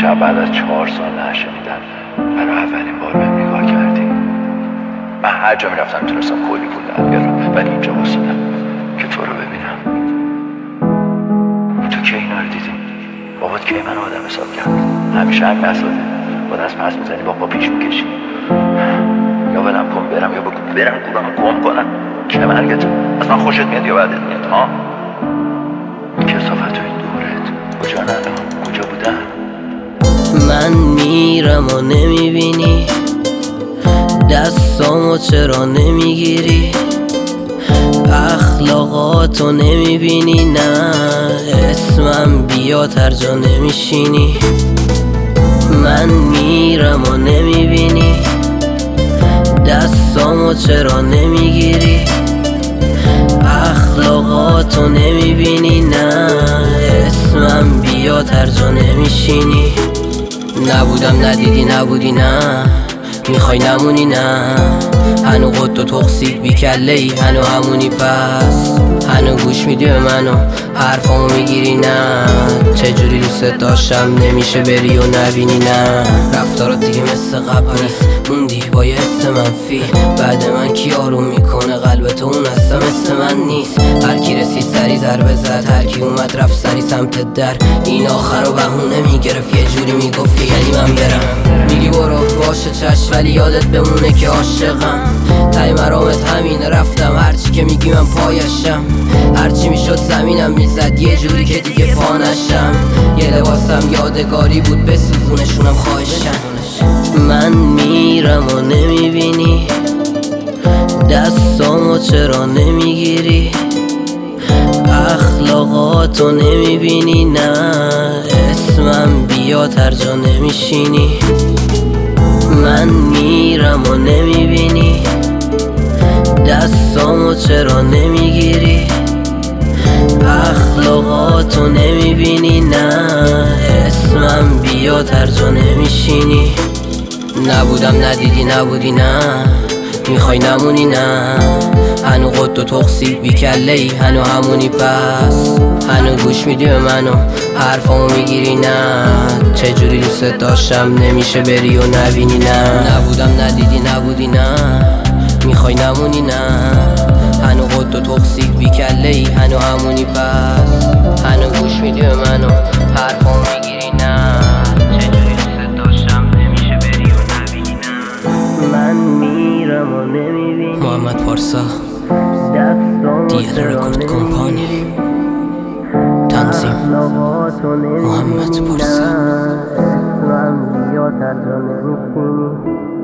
شب بعد از 4 سال نشنیدن برای اولین بار بهم نگاه کردی. من هر جا میرفتم میتونستم کلی پول در بیارم، ولی اینجا واسدم که تو رو ببینم. تو کی اینا رو دیدی؟ بابات کی من آدم حساب کرد؟ همیشه همین مسئله، با دست پس میزنی با پا پیش میکشی. یا ولم کن برم یا بگو برم کورم گم کنم. چه مرگته؟ از من خوشت میاد یا بعدت میاد؟ ها؟ کثافت این دورت کجا ندارم؟ کجا بودم؟ من میرم و نمیبینی، دستامو چرا نمیگیری؟ اخلاقاتو نمیبینی؟ نه اسمم بیا ترجا نمیشینی. من میرم و نمیبینی، دستامو چرا نمیگیری؟ اخلاقاتو نمیبینی؟ نه اسمم بیا ترجا نمیشینی. نبودم ندیدی نبودی نه میخوای نمونی نه هنو قد و تخصیب بی کله ای هنو همونی پس هنو گوش میدی به منو حرفامو میگیری نه چجوری دوست داشتم نمیشه بری و نبینی نه رفتارات دیگه مثل قبل نیست موندی با یه حس منفی بعد من کی آروم میکنه قلبتو اون اصلا مثل من نیست هر کی رسید سری ضربه زد هر کی اومد رفت سری سمت در این آخر رو بهونه میگرفت یه جوری میگفت یعنی من برم میگی برو باشه چشم ولی یادت بمونه که عاشقم تای مرامت همینه رفتم هرچی که میگی من پایشم هرچی میشد زمینم میزد یه جوری که دیگه پا نشم یه لباسم یادگاری بود بسوزونشونم خواهشم من میرم و نمیبینی دستامو چرا نمیگیری اخلاقاتو نمیبینی نه اسمم بیا ترجا نمیشینی من میرم و نمیبینی دستامو چرا نمیگیری اخلاقاتو نمیبینی نه اسمم بیا ترجا نمیشینی نبودم ندیدی نبودی نه میخوای نمونی نه هنو قد و تخصیب بی کله ای هنو همونی پس هنو گوش میدی به منو حرفامو میگیری نه چجوری دوست داشتم نمیشه بری و نبینی نه نبودم ندیدی نبودی نه میخوای نمونی نه هنو قد و تخصیب بی کله ای هنو همونی پس هنو گوش میدی به منو حرفامو میگیری نه چجوری دوست داشتم نمیشه بری و نبینی نه من میرم و نمیبینی محمد پارسا دیل رکورد کمپانی تنظیم محمد پارسا